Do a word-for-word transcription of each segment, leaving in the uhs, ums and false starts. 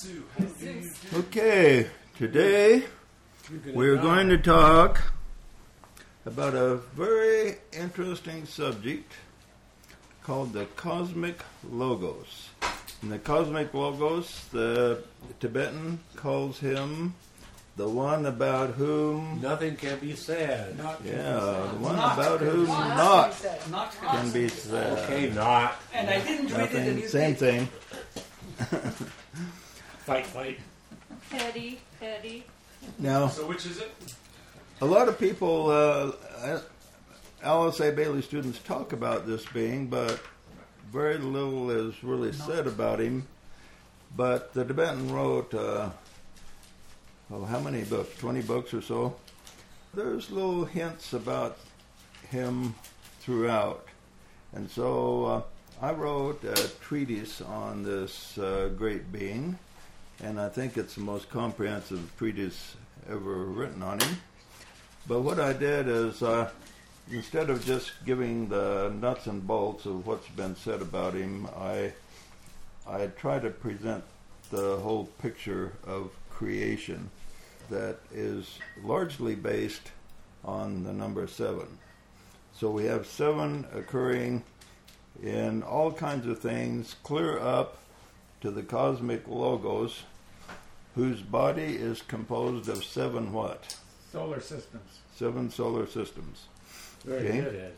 Okay, today we're going to talk about a very interesting subject called the Cosmic Logos. And the Cosmic Logos, the Tibetan calls him the one about whom nothing can be said. Not yeah, the one not about whom not, not can be said. Okay, not. And I didn't read Nothing, it in the same thing. Fight, fight. Petty, petty. Now, so which is it? A lot of people, uh, Alice A. Bailey students talk about this being, but very little is really said about him. But the Tibetan wrote, uh, oh, how many books? twenty books or so? There's little hints about him throughout. And so uh, I wrote a treatise on this uh, great being, and I think it's the most comprehensive treatise ever written on him. But what I did is, uh, instead of just giving the nuts and bolts of what's been said about him, I I try to present the whole picture of creation that is largely based on the number seven. So we have seven occurring in all kinds of things, clear up to the cosmic logos, whose body is composed of seven what? Solar systems. Seven solar systems. Very okay? good, Ed.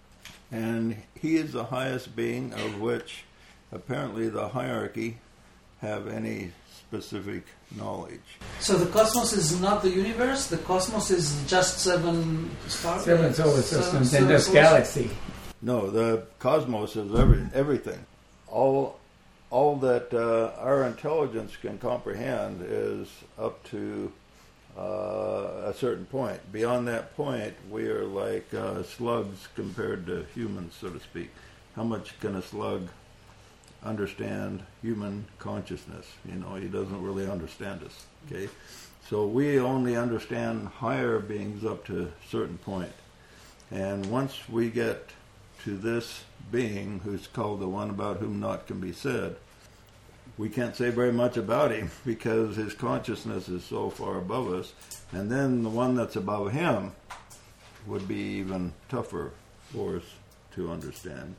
And he is the highest being, of which apparently the hierarchy have any specific knowledge. So the cosmos is not the universe? The cosmos is just seven stars? Seven solar systems seven in this solar galaxy. No, the cosmos is every, everything. All all that uh, our intelligence can comprehend is up to uh, a certain point. Beyond that point, we are like uh, slugs compared to humans, so to speak. How much can a slug understand human consciousness? You know, he doesn't really understand us. Okay, so we only understand higher beings up to a certain point. And once we get to this being, who's called the one about whom naught can be said, we can't say very much about him because his consciousness is so far above us. And then the one that's above him would be even tougher for us to understand.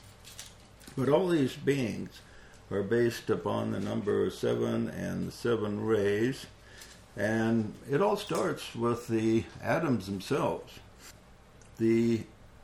But all these beings are based upon the number seven and the seven rays, and it all starts with the atoms themselves. The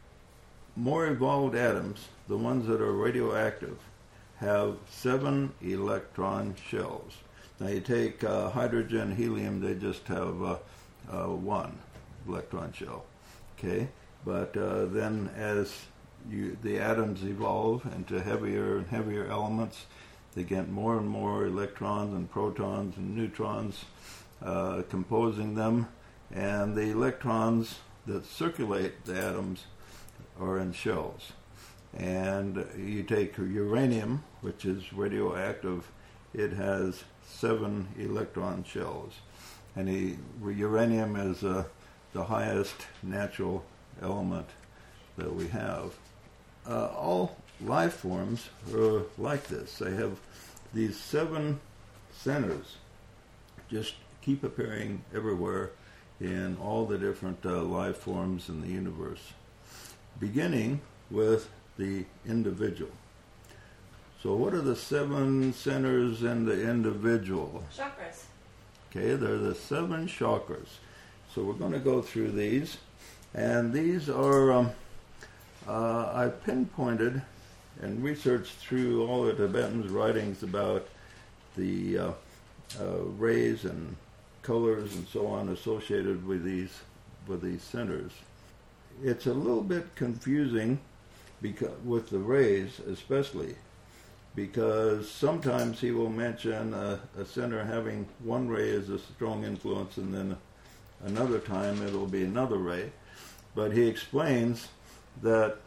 more evolved atoms, the ones that are radioactive, have seven electron shells. Now you take uh, hydrogen, helium, they just have uh, uh, one electron shell. Okay, but uh, then as you, the atoms evolve into heavier and heavier elements, they get more and more electrons and protons and neutrons uh, composing them, and the electrons that circulate the atoms are in shells. And you take uranium, which is radioactive, it has seven electron shells. And the, uranium is uh, the highest natural element that we have. Uh, all life forms are like this. They have these seven centers just keep appearing everywhere in all the different uh, life forms in the universe, beginning with the individual. So what are the seven centers in the individual? Chakras. Okay, they're the seven chakras. So we're going to go through these, and these are, um, uh, I pinpointed and researched through all the Tibetans' writings about the uh, uh, rays and colors and so on associated with these with these centers. It's a little bit confusing because, with the rays especially, because sometimes he will mention a, a center having one ray as a strong influence, and then another time it'll be another ray. But he explains that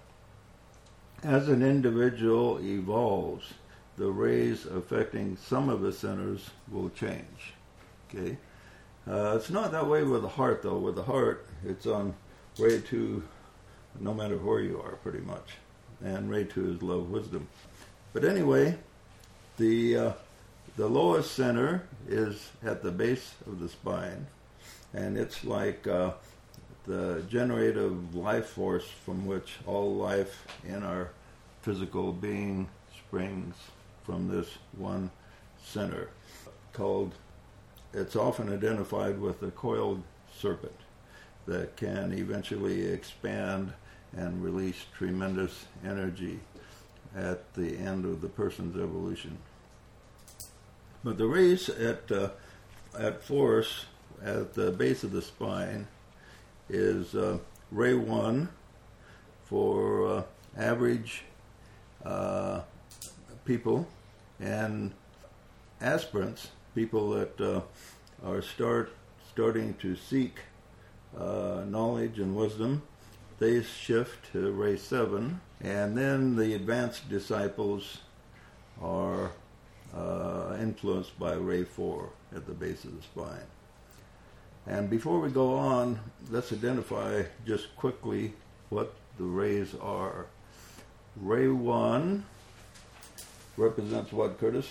as an individual evolves, the rays affecting some of the centers will change. Okay, uh, it's not that way with the heart, though. With the heart, it's on ray two, no matter where you are, pretty much. And ray two is love, wisdom. But anyway, the uh, the lowest center is at the base of the spine, and it's like uh, the generative life force from which all life in our physical being springs from this one center. Called, it's often identified with the coiled serpent that can eventually expand and release tremendous energy at the end of the person's evolution. But the rays at uh, at force at the base of the spine is uh, ray one for uh, average uh, people, and aspirants, people that uh, are start starting to seek uh, knowledge and wisdom, they shift to ray seven, and then the advanced disciples are uh, influenced by ray four at the base of the spine. And before we go on, let's identify just quickly what the rays are. Ray one represents what, Curtis?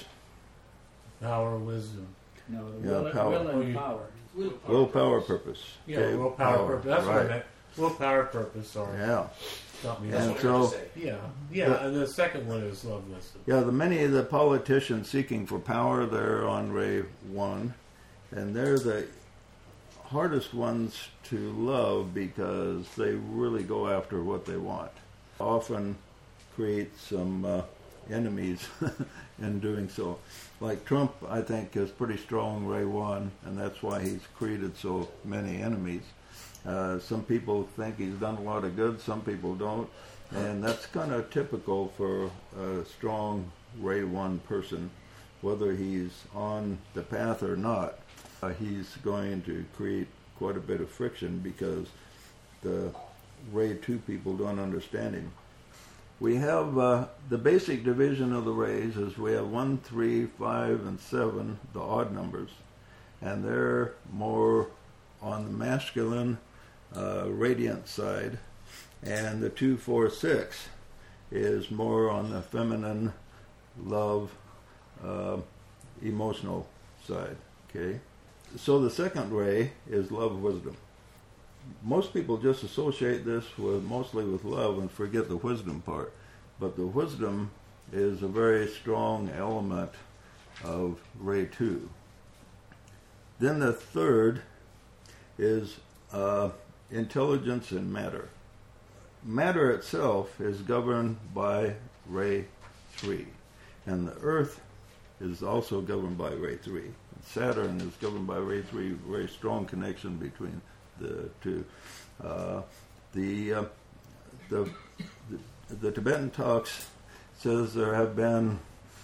Power, wisdom. No, Yeah, will, power. will Oh, and you- power. Willpower. Willpower, purpose. Yeah, Okay, willpower power, purpose. That's what I right. meant. Willpower purpose, sorry. Yeah. Got me. And That's so- what I meant to say. Yeah, yeah, and the second one is love wisdom. Yeah, the many of the politicians seeking for power, they're on ray one, and they're the hardest ones to love because they really go after what they want. Often create some uh, enemies in doing so. Like Trump, I think, is pretty strong ray one, and that's why he's created so many enemies. Uh, some people think he's done a lot of good, some people don't, and that's kind of typical for a strong ray one person. Whether he's on the path or not, uh, he's going to create quite a bit of friction because the ray two people don't understand him. We have uh, the basic division of the rays is we have one, three, five, and seven, the odd numbers, and they're more on the masculine uh, radiant side, and the two, four, six is more on the feminine love, uh, emotional side. Okay, so the second ray is love, wisdom. Most people just associate this with mostly with love and forget the wisdom part. But the wisdom is a very strong element of ray two. Then the third is uh, intelligence and matter. Matter itself is governed by ray three. And the Earth is also governed by ray three. Saturn is governed by ray three, very strong connection between the two. Uh, the, uh, the the the Tibetan talks says there have been,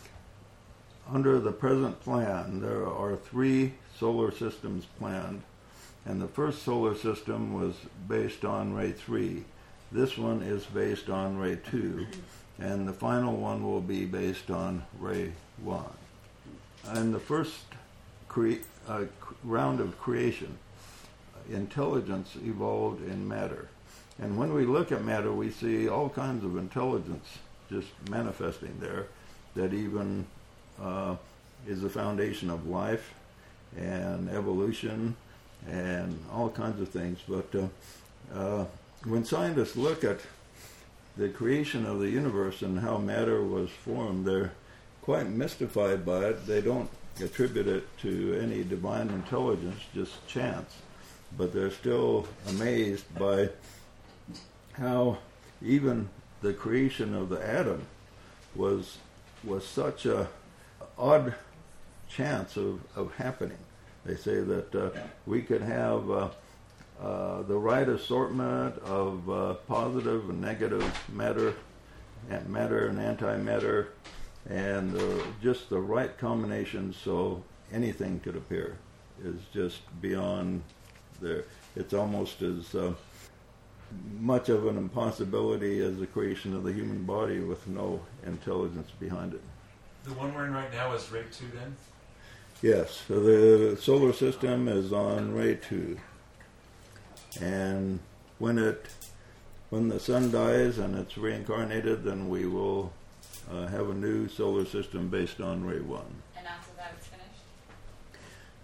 under the present plan, there are three solar systems planned, and the first solar system was based on ray three. This one is based on ray two, and the final one will be based on ray one. And the first cre- uh, round of creation, intelligence evolved in matter. And when we look at matter, we see all kinds of intelligence just manifesting there that even uh, is the foundation of life and evolution and all kinds of things. But uh, uh, when scientists look at the creation of the universe and how matter was formed, they're quite mystified by it. They don't attribute it to any divine intelligence, just chance. But they're still amazed by how even the creation of the atom was was such a odd chance of, of happening. They say that uh, we could have uh, uh, the right assortment of uh, positive and negative matter, and matter and antimatter, and uh, just the right combination so anything could appear is just beyond there. It's almost as uh, much of an impossibility as the creation of the human body with no intelligence behind it. The one we're in right now is ray two then? Yes, so the solar system is on ray two. And when it when the sun dies and it's reincarnated, then we will uh, have a new solar system based on ray one. And after that it's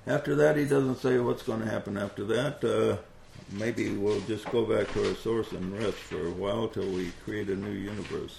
After that, he doesn't say what's going to happen after that. Uh, maybe we'll just go back to our source and rest for a while till we create a new universe.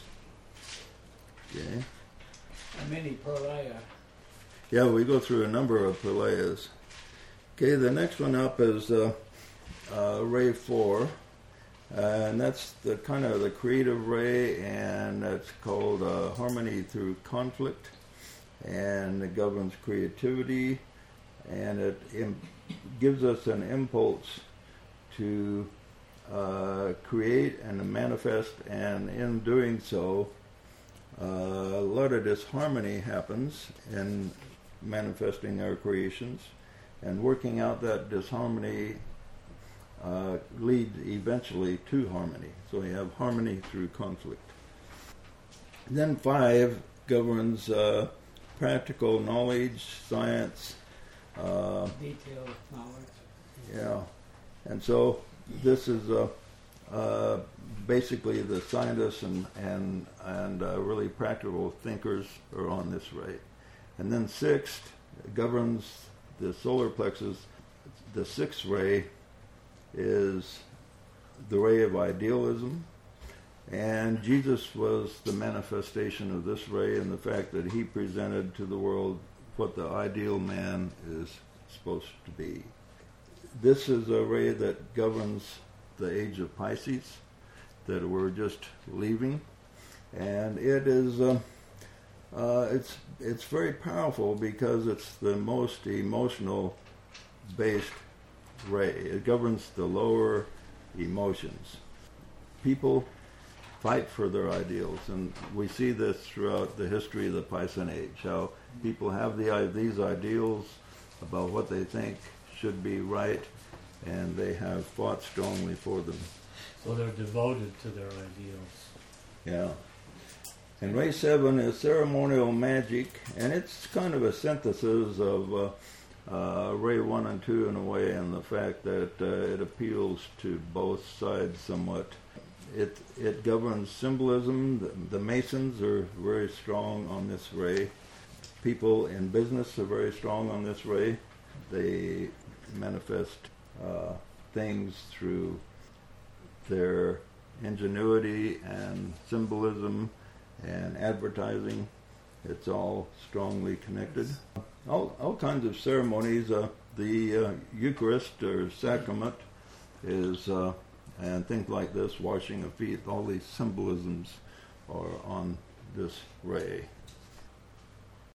Okay. A mini pralaya. Yeah, we go through a number of pralayas. Okay, the next one up is uh, uh, ray four, uh, and that's the kind of the creative ray, and that's called uh, harmony through conflict, and it governs creativity, and it im- gives us an impulse to uh, create and to manifest, and in doing so, uh, a lot of disharmony happens in manifesting our creations, and working out that disharmony uh, leads eventually to harmony. So we have harmony through conflict. And then five governs uh, practical knowledge, science. Uh, Detailed knowledge. yeah, and so this is uh, uh, basically the scientists and and and uh, really practical thinkers are on this ray. And then sixth governs the solar plexus. The sixth ray is the ray of idealism, and Jesus was the manifestation of this ray in the fact that he presented to the world what the ideal man is supposed to be. This is a ray that governs the age of Pisces that we're just leaving, and it is uh, uh, it's it's very powerful because it's the most emotional based ray. It governs the lower emotions. People fight for their ideals, and we see this throughout the history of the Piscean Age, how people have the, these ideals about what they think should be right, and they have fought strongly for them. So they're devoted to their ideals. Yeah. And Ray seven is ceremonial magic, and it's kind of a synthesis of uh, uh, Ray one and two in a way, and the fact that uh, it appeals to both sides somewhat. It it governs symbolism. The, the Masons are very strong on this ray. People in business are very strong on this ray. They manifest uh, things through their ingenuity and symbolism and advertising. It's all strongly connected. All all kinds of ceremonies. Uh, the uh, Eucharist or sacrament is. Uh, And things like this, washing of feet, all these symbolisms are on this ray.